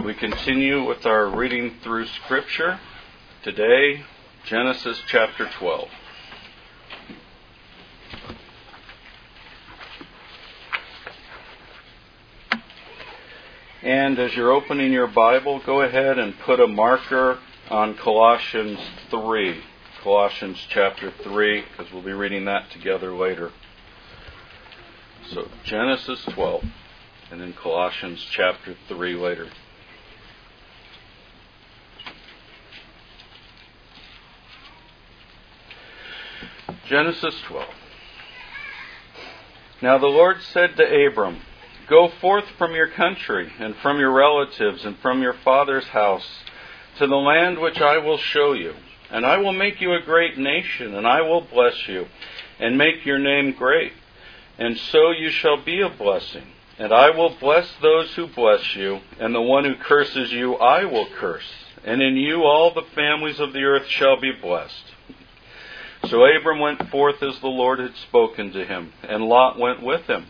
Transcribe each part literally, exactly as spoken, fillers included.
We continue with our reading through Scripture. Today, Genesis chapter twelve. And as you're opening your Bible, go ahead and put a marker on Colossians three. Colossians chapter three, because we'll be reading that together later. So, Genesis twelve, and then Colossians chapter three later. Genesis twelve. Now the Lord said to Abram, "Go forth from your country, and from your relatives, and from your father's house, to the land which I will show you. And I will make you a great nation, and I will bless you, and make your name great. And so you shall be a blessing. And I will bless those who bless you, and the one who curses you I will curse. And in you all the families of the earth shall be blessed." So Abram went forth as the Lord had spoken to him, and Lot went with him.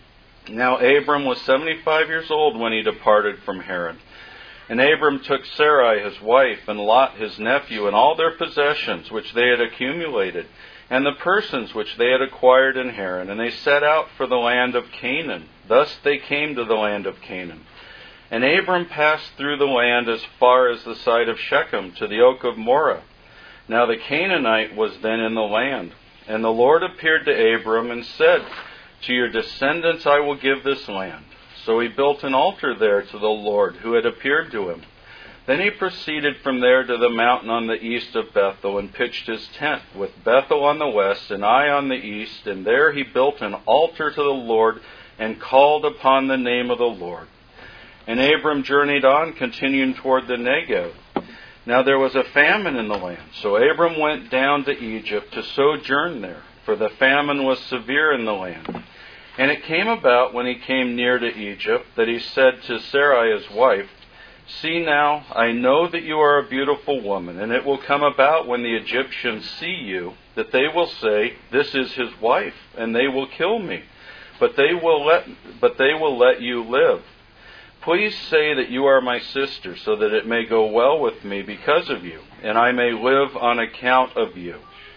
Now Abram was seventy-five years old when he departed from Haran. And Abram took Sarai his wife, and Lot his nephew, and all their possessions which they had accumulated, and the persons which they had acquired in Haran, and they set out for the land of Canaan. Thus they came to the land of Canaan. And Abram passed through the land as far as the site of Shechem, to the oak of Moreh. Now the Canaanite was then in the land. And the Lord appeared to Abram and said, "To your descendants I will give this land." So he built an altar there to the Lord who had appeared to him. Then he proceeded from there to the mountain on the east of Bethel, and pitched his tent, with Bethel on the west and Ai on the east. And there he built an altar to the Lord, and called upon the name of the Lord. And Abram journeyed on, continuing toward the Negev. Now there was a famine in the land, so Abram went down to Egypt to sojourn there, for the famine was severe in the land. And it came about, when he came near to Egypt, that he said to Sarai his wife, "See now, I know that you are a beautiful woman, and it will come about when the Egyptians see you, that they will say, 'This is his wife,' and they will kill me. But they will let, but they will let you live. Please say that you are my sister, so that it may go well with me because of you, and I may live on account of you."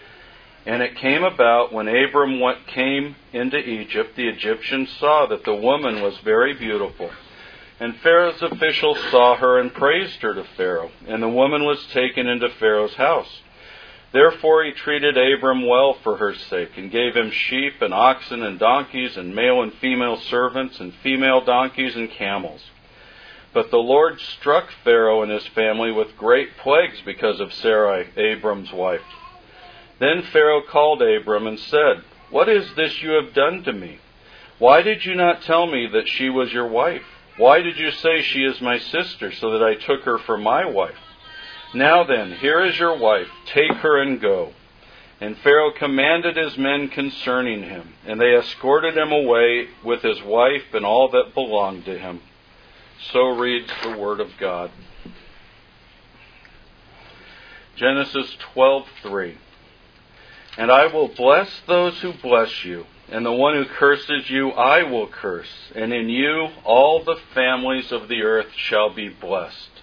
And it came about, when Abram went, came into Egypt, the Egyptians saw that the woman was very beautiful. And Pharaoh's officials saw her and praised her to Pharaoh, and the woman was taken into Pharaoh's house. Therefore he treated Abram well for her sake, and gave him sheep and oxen and donkeys, and male and female servants, and female donkeys and camels. But the Lord struck Pharaoh and his family with great plagues because of Sarai, Abram's wife. Then Pharaoh called Abram and said, "What is this you have done to me? Why did you not tell me that she was your wife? Why did you say she is my sister, so that I took her for my wife? Now then, here is your wife. Take her and go." And Pharaoh commanded his men concerning him, and they escorted him away with his wife and all that belonged to him. So reads the Word of God. Genesis twelve three. "And I will bless those who bless you, and the one who curses you I will curse, and in you all the families of the earth shall be blessed."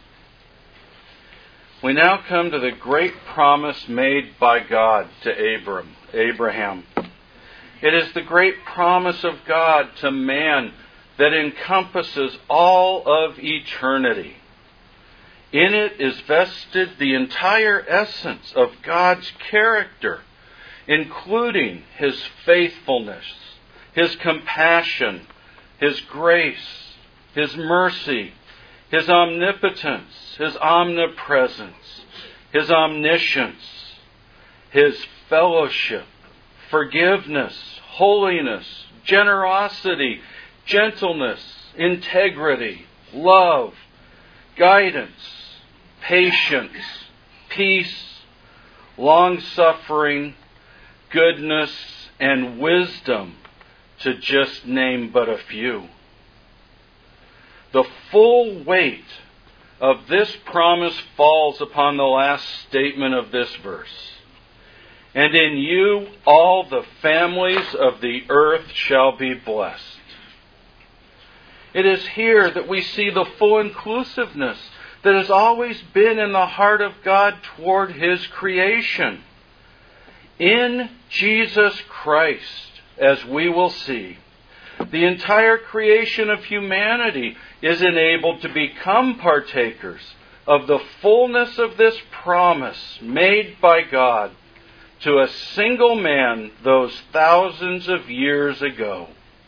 We now come to the great promise made by God to Abram, Abraham. It is the great promise of God to man that encompasses all of eternity. In it is vested the entire essence of God's character, including His faithfulness, His compassion, His grace, His mercy, His omnipotence, His omnipresence, His omniscience, His fellowship, forgiveness, holiness, generosity, gentleness, integrity, love, guidance, patience, peace, long-suffering, goodness, and wisdom, to just name but a few. The full weight of this promise falls upon the last statement of this verse. "And in you all the families of the earth shall be blessed." It is here that we see the full inclusiveness that has always been in the heart of God toward His creation. In Jesus Christ, as we will see, the entire creation of humanity is enabled to become partakers of the fullness of this promise made by God to a single man those thousands of years ago.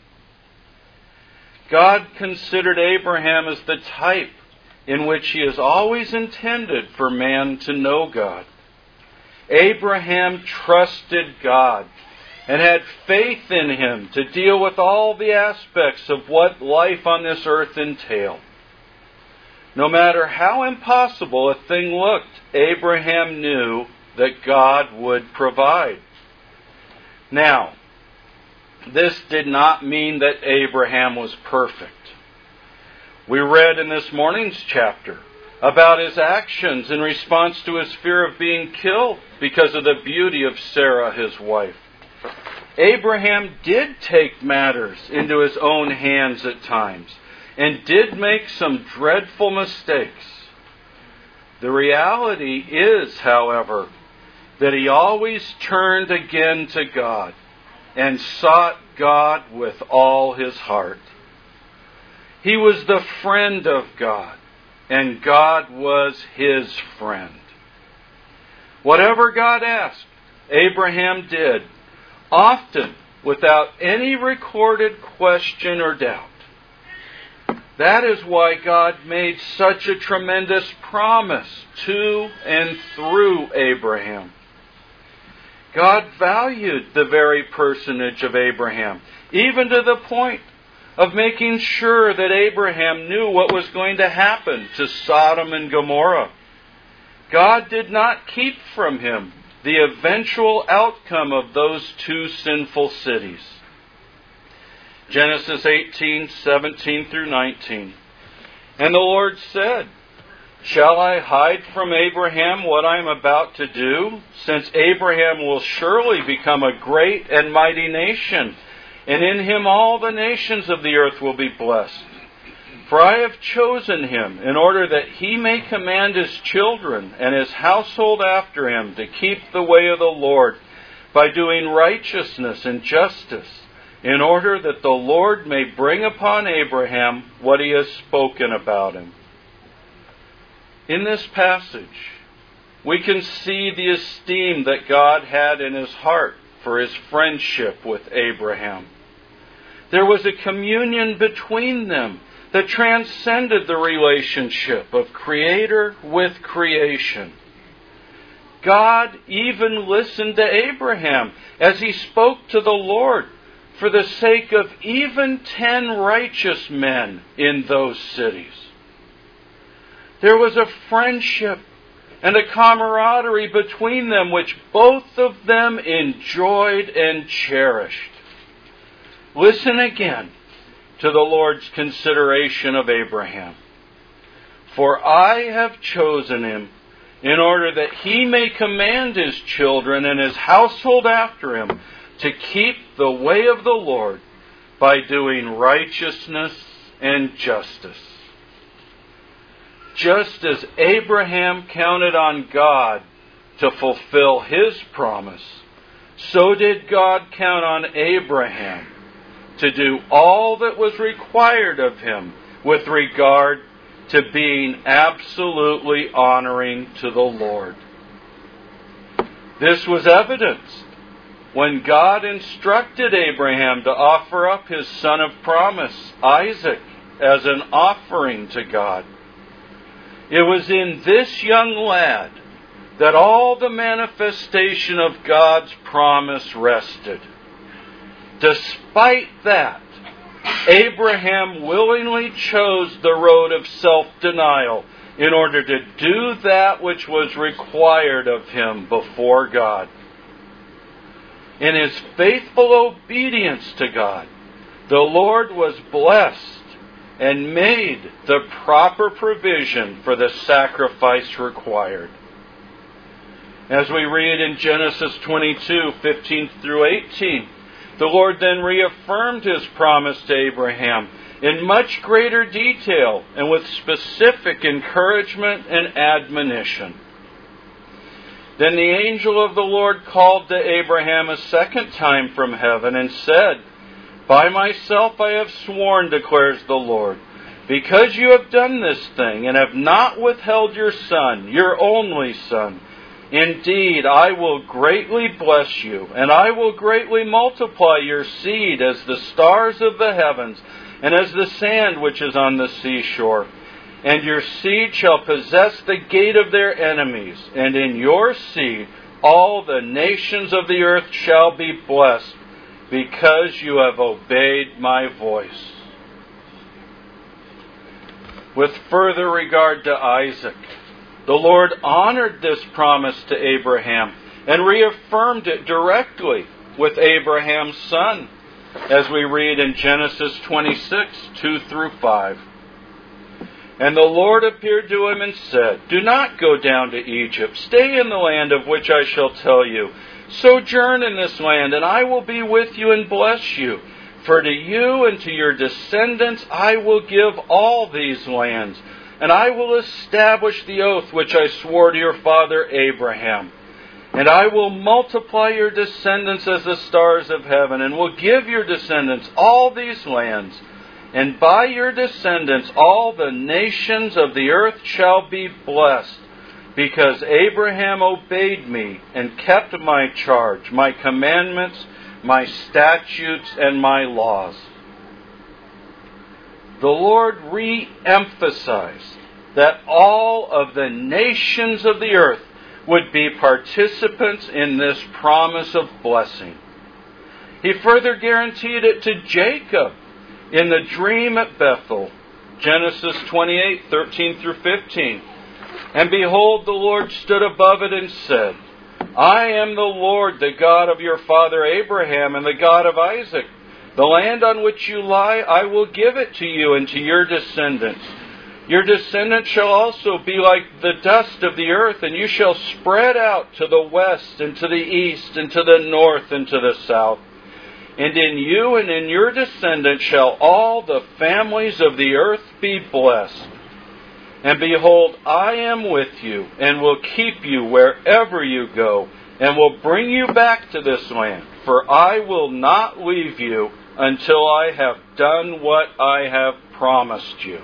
God considered Abraham as the type in which He has always intended for man to know God. Abraham trusted God and had faith in Him to deal with all the aspects of what life on this earth entailed. No matter how impossible a thing looked, Abraham knew that God would provide. Now, this did not mean that Abraham was perfect. We read in this morning's chapter about his actions in response to his fear of being killed because of the beauty of Sarah, his wife. Abraham did take matters into his own hands at times and did make some dreadful mistakes. The reality is, however, that he always turned again to God and sought God with all his heart. He was the friend of God, and God was his friend. Whatever God asked, Abraham did, often without any recorded question or doubt. That is why God made such a tremendous promise to and through Abraham. God valued the very personage of Abraham, even to the point of making sure that Abraham knew what was going to happen to Sodom and Gomorrah. God did not keep from him the eventual outcome of those two sinful cities. Genesis eighteen, seventeen through nineteen. And the Lord said, "Shall I hide from Abraham what I am about to do? Since Abraham will surely become a great and mighty nation, and in him all the nations of the earth will be blessed. For I have chosen him in order that he may command his children and his household after him to keep the way of the Lord by doing righteousness and justice, in order that the Lord may bring upon Abraham what he has spoken about him." In this passage, we can see the esteem that God had in his heart for his friendship with Abraham. There was a communion between them that transcended the relationship of Creator with creation. God even listened to Abraham as he spoke to the Lord for the sake of even ten righteous men in those cities. There was a friendship and a camaraderie between them which both of them enjoyed and cherished. Listen again to the Lord's consideration of Abraham. "For I have chosen him in order that he may command his children and his household after him to keep the way of the Lord by doing righteousness and justice." Just as Abraham counted on God to fulfill his promise, so did God count on Abraham to do all that was required of him with regard to being absolutely honoring to the Lord. This was evidenced when God instructed Abraham to offer up his son of promise, Isaac, as an offering to God. It was in this young lad that all the manifestation of God's promise rested. Despite that, Abraham willingly chose the road of self-denial in order to do that which was required of him before God. In his faithful obedience to God, the Lord was blessed and made the proper provision for the sacrifice required. As we read in Genesis twenty-two, fifteen through eighteen, the Lord then reaffirmed his promise to Abraham in much greater detail and with specific encouragement and admonition. Then the angel of the Lord called to Abraham a second time from heaven and said, "By myself I have sworn, declares the Lord, because you have done this thing and have not withheld your son, your only son. Indeed, I will greatly bless you, and I will greatly multiply your seed as the stars of the heavens and as the sand which is on the seashore. And your seed shall possess the gate of their enemies, and in your seed all the nations of the earth shall be blessed, because you have obeyed my voice." With further regard to Isaac, the Lord honored this promise to Abraham and reaffirmed it directly with Abraham's son, as we read in Genesis twenty-six, two through five. "And the Lord appeared to him and said, 'Do not go down to Egypt. Stay in the land of which I shall tell you. Sojourn in this land, and I will be with you and bless you. For to you and to your descendants I will give all these lands, and I will establish the oath which I swore to your father Abraham. And I will multiply your descendants as the stars of heaven, and will give your descendants all these lands. And by your descendants all the nations of the earth shall be blessed, because Abraham obeyed me and kept my charge, my commandments, my statutes, and my laws.'" The Lord re-emphasized that all of the nations of the earth would be participants in this promise of blessing. He further guaranteed it to Jacob in the dream at Bethel, Genesis twenty-eight, thirteen through fifteen. "And behold, the Lord stood above it and said, 'I am the Lord, the God of your father Abraham and the God of Isaac. The land on which you lie, I will give it to you and to your descendants. Your descendants shall also be like the dust of the earth, and you shall spread out to the west and to the east and to the north and to the south. And in you and in your descendants shall all the families of the earth be blessed. And behold, I am with you, and will keep you wherever you go, and will bring you back to this land. For I will not leave you until I have done what I have promised you.'"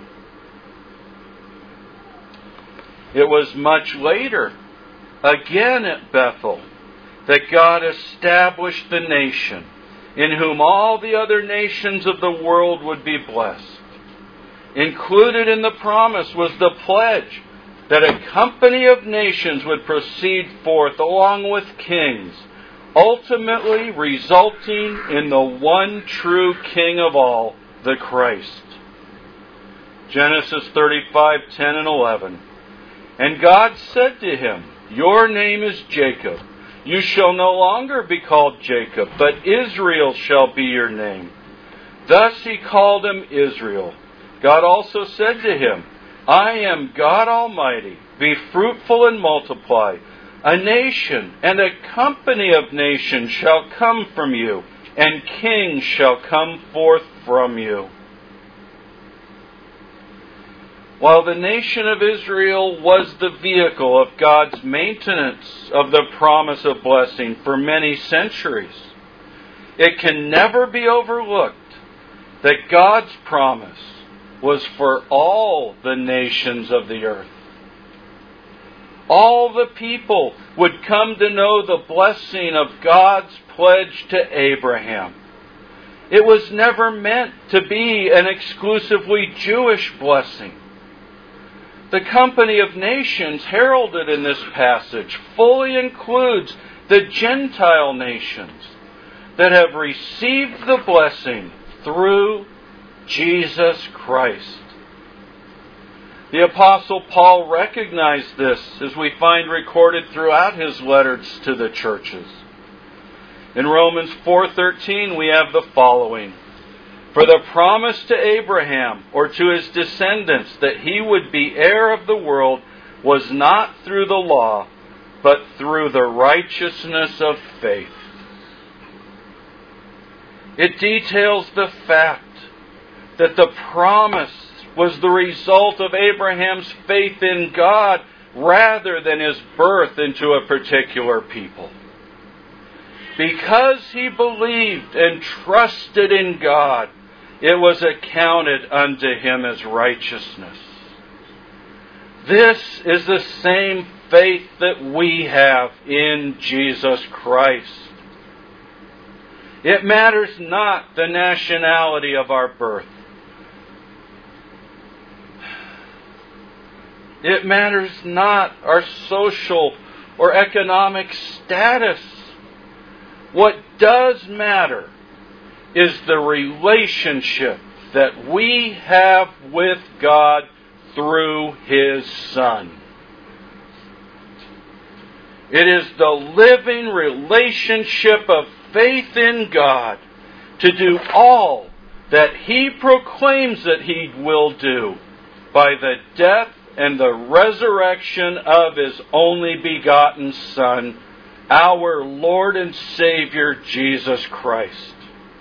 It was much later, again at Bethel, that God established the nation, in whom all the other nations of the world would be blessed. Included in the promise was the pledge that a company of nations would proceed forth along with kings, ultimately resulting in the one true King of all, the Christ. Genesis thirty-five, ten and eleven. "And God said to him, 'Your name is Jacob. You shall no longer be called Jacob, but Israel shall be your name.' Thus he called him Israel. God also said to him, 'I am God Almighty. Be fruitful and multiply. A nation and a company of nations shall come from you, and kings shall come forth from you.'" While the nation of Israel was the vehicle of God's maintenance of the promise of blessing for many centuries, it can never be overlooked that God's promise was for all the nations of the earth. All the people would come to know the blessing of God's pledge to Abraham. It was never meant to be an exclusively Jewish blessing. The company of nations heralded in this passage fully includes the Gentile nations that have received the blessing through Jesus Christ. The Apostle Paul recognized this, as we find recorded throughout his letters to the churches. In Romans four thirteen we have the following: "For the promise to Abraham, or to his descendants, that he would be heir of the world, was not through the law, but through the righteousness of faith." It details the fact that the promise was the result of Abraham's faith in God rather than his birth into a particular people. Because he believed and trusted in God, it was accounted unto him as righteousness. This is the same faith that we have in Jesus Christ. It matters not the nationality of our birth. It matters not our social or economic status. What does matter is the relationship that we have with God through His Son. It is the living relationship of faith in God to do all that He proclaims that He will do by the death and the resurrection of His only begotten Son, our Lord and Savior, Jesus Christ.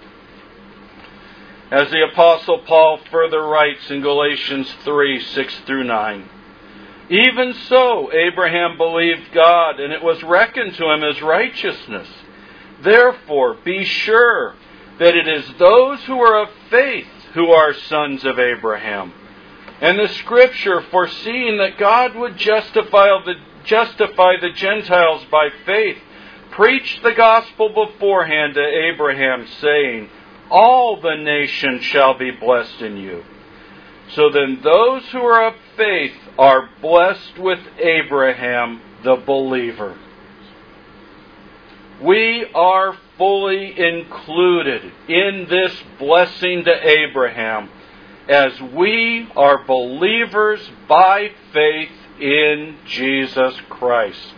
As the Apostle Paul further writes in Galatians three, six through nine, even so Abraham believed God, and it was reckoned to him as righteousness. Therefore, be sure that it is those who are of faith who are sons of Abraham. And the Scripture, foreseeing that God would justify the, justify the Gentiles by faith, preached the gospel beforehand to Abraham, saying, all the nations shall be blessed in you. So then those who are of faith are blessed with Abraham the believer. We are fully included in this blessing to Abraham as we are believers by faith in Jesus Christ.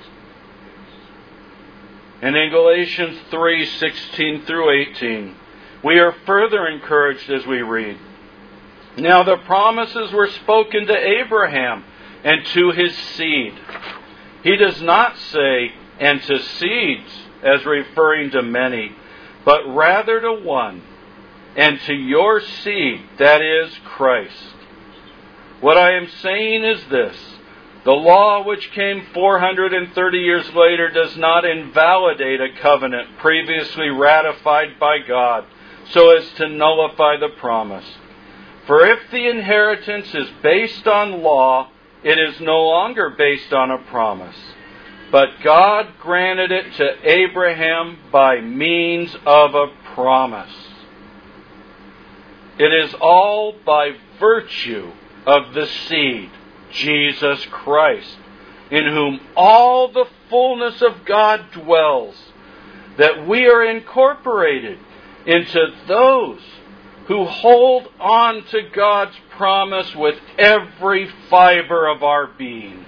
And in Galatians three, sixteen through eighteen, we are further encouraged as we read, now the promises were spoken to Abraham and to his seed. He does not say, and to seeds, as referring to many, but rather to one, and to your seed, that is, Christ. What I am saying is this, the law which came four hundred thirty years later does not invalidate a covenant previously ratified by God, so as to nullify the promise. For if the inheritance is based on law, it is no longer based on a promise. But God granted it to Abraham by means of a promise. It is all by virtue of the seed, Jesus Christ, in whom all the fullness of God dwells, that we are incorporated into those who hold on to God's promise with every fiber of our being.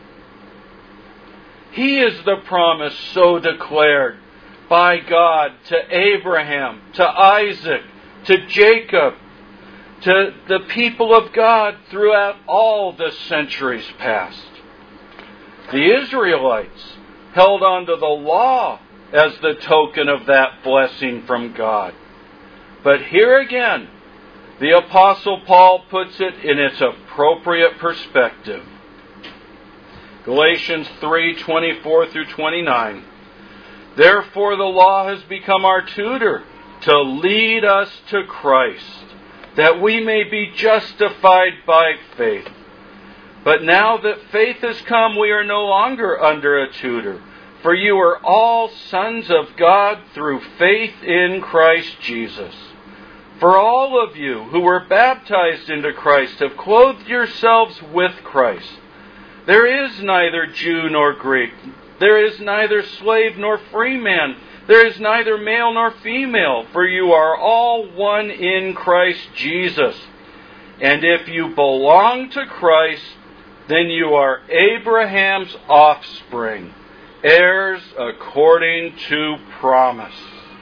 He is the promise so declared by God to Abraham, to Isaac, to Jacob, to the people of God throughout all the centuries past. The Israelites held on to the law as the token of that blessing from God. But here again, the Apostle Paul puts it in its appropriate perspective. Galatians three, twenty-four through twenty-nine. Therefore the law has become our tutor to lead us to Christ, that we may be justified by faith. But now that faith has come, we are no longer under a tutor. For you are all sons of God through faith in Christ Jesus. For all of you who were baptized into Christ have clothed yourselves with Christ. There is neither Jew nor Greek. There is neither slave nor free man. There is neither male nor female, for you are all one in Christ Jesus. And if you belong to Christ, then you are Abraham's offspring, heirs according to promise.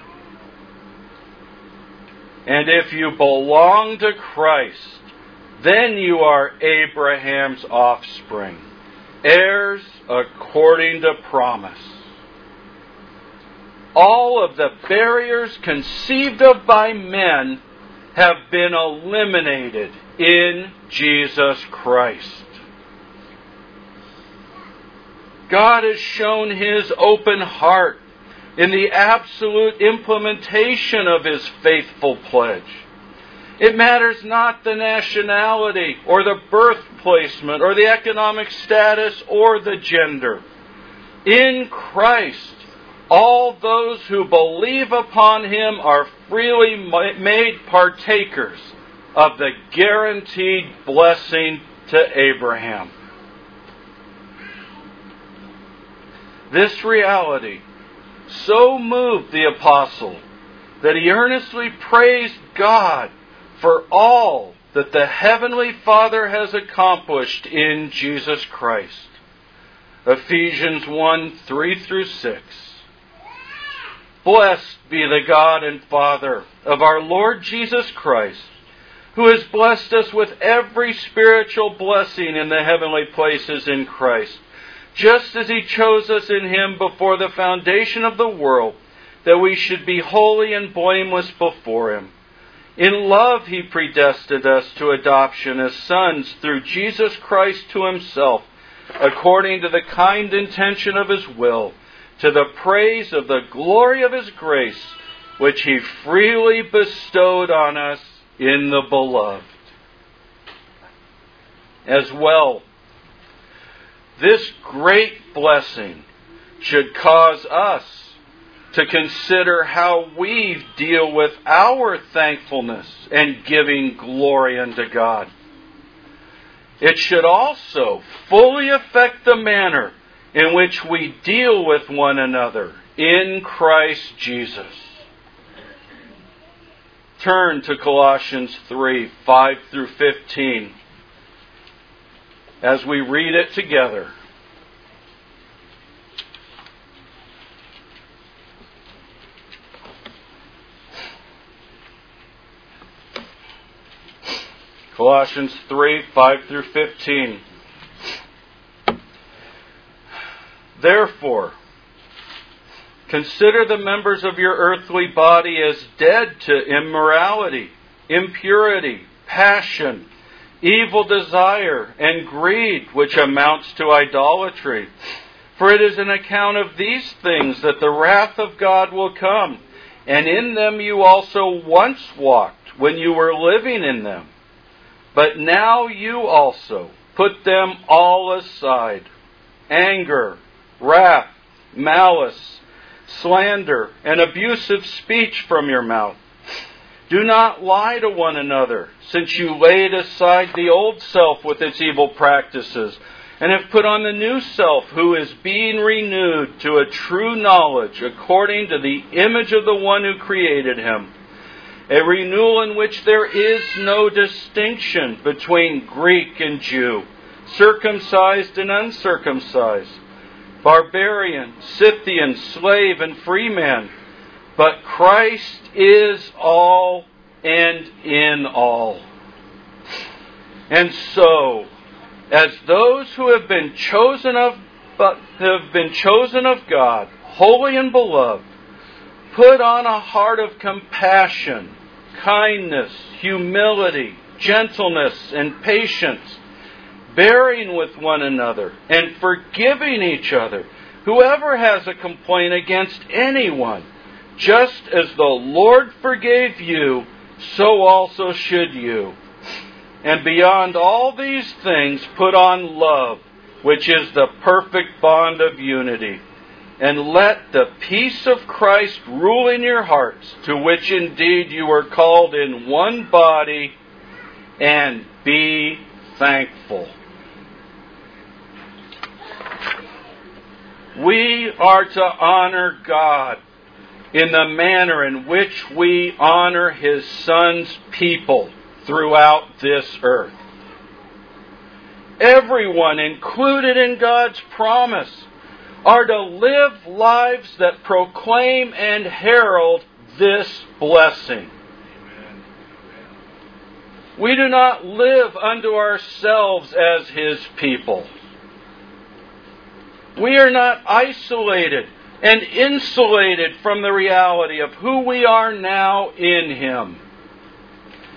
And if you belong to Christ, then you are Abraham's offspring, heirs according to promise. All of the barriers conceived of by men have been eliminated in Jesus Christ. God has shown His open heart in the absolute implementation of His faithful pledge. It matters not the nationality or the birth placement or the economic status or the gender. In Christ, all those who believe upon Him are freely made partakers of the guaranteed blessing to Abraham. This reality so moved the apostle that he earnestly praised God for all that the Heavenly Father has accomplished in Jesus Christ. Ephesians one, three through six. Blessed be the God and Father of our Lord Jesus Christ, who has blessed us with every spiritual blessing in the heavenly places in Christ, just as He chose us in Him before the foundation of the world, that we should be holy and blameless before Him. In love He predestined us to adoption as sons through Jesus Christ to Himself, according to the kind intention of His will, to the praise of the glory of His grace, which He freely bestowed on us in the Beloved. As well, this great blessing should cause us to consider how we deal with our thankfulness and giving glory unto God. It should also fully affect the manner in which we deal with one another in Christ Jesus. Turn to Colossians three, five through fifteen as we read it together. Colossians three, five through fifteen. Therefore, consider the members of your earthly body as dead to immorality, impurity, passion, evil desire, and greed, which amounts to idolatry. For it is on account of these things that the wrath of God will come. And in them you also once walked when you were living in them. But now you also put them all aside: anger, wrath, malice, slander, and abusive speech from your mouth. Do not lie to one another, since you laid aside the old self with its evil practices, and have put on the new self, who is being renewed to a true knowledge according to the image of the one who created him. A renewal in which there is no distinction between Greek and Jew, circumcised and uncircumcised, barbarian, Scythian, slave, and free man. But Christ is all and in all. And so, as those who have been chosen of, but have been chosen of God, holy and beloved, put on a heart of compassion, kindness, humility, gentleness, and patience, bearing with one another and forgiving each other. Whoever has a complaint against anyone, just as the Lord forgave you, so also should you. And beyond all these things, put on love, which is the perfect bond of unity. And let the peace of Christ rule in your hearts, to which indeed you were called in one body, and be thankful. We are to honor God in the manner in which we honor His Son's people throughout this earth. Everyone included in God's promise are to live lives that proclaim and herald this blessing. Amen. We do not live unto ourselves as His people. We are not isolated and insulated from the reality of who we are now in Him.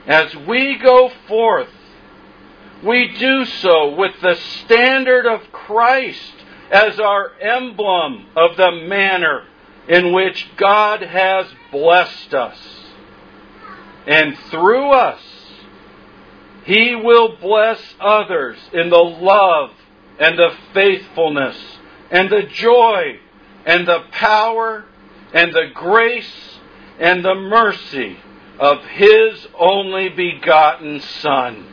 As we go forth, we do so with the standard of Christ as our emblem of the manner in which God has blessed us. And through us, He will bless others in the love and the faithfulness and the joy and the power and the grace and the mercy of His only begotten Son.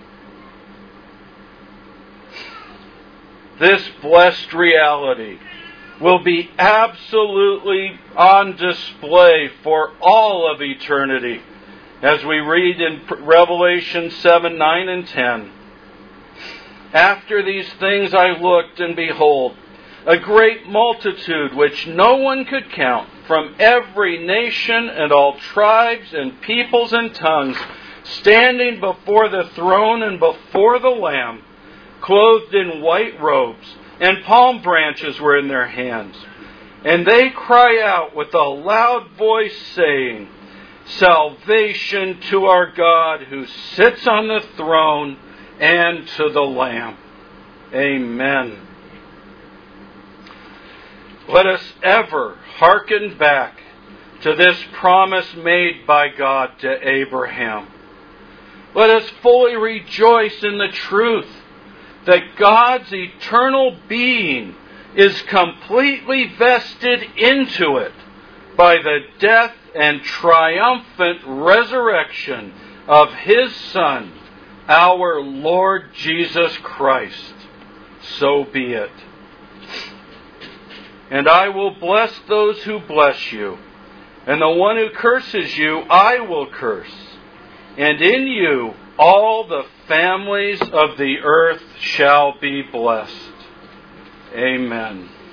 This blessed reality will be absolutely on display for all of eternity, as we read in Revelation seven, nine, and ten. After these things I looked, and behold, a great multitude which no one could count, from every nation and all tribes and peoples and tongues, standing before the throne and before the Lamb, clothed in white robes, and palm branches were in their hands. And they cry out with a loud voice, saying, Salvation to our God who sits on the throne and to the Lamb. Amen. Let us ever hearken back to this promise made by God to Abraham. Let us fully rejoice in the truth that God's eternal being is completely vested into it by the death and triumphant resurrection of His Son, our Lord Jesus Christ. So be it. And I will bless those who bless you, and the one who curses you I will curse. And in you all the families of the earth shall be blessed. Amen.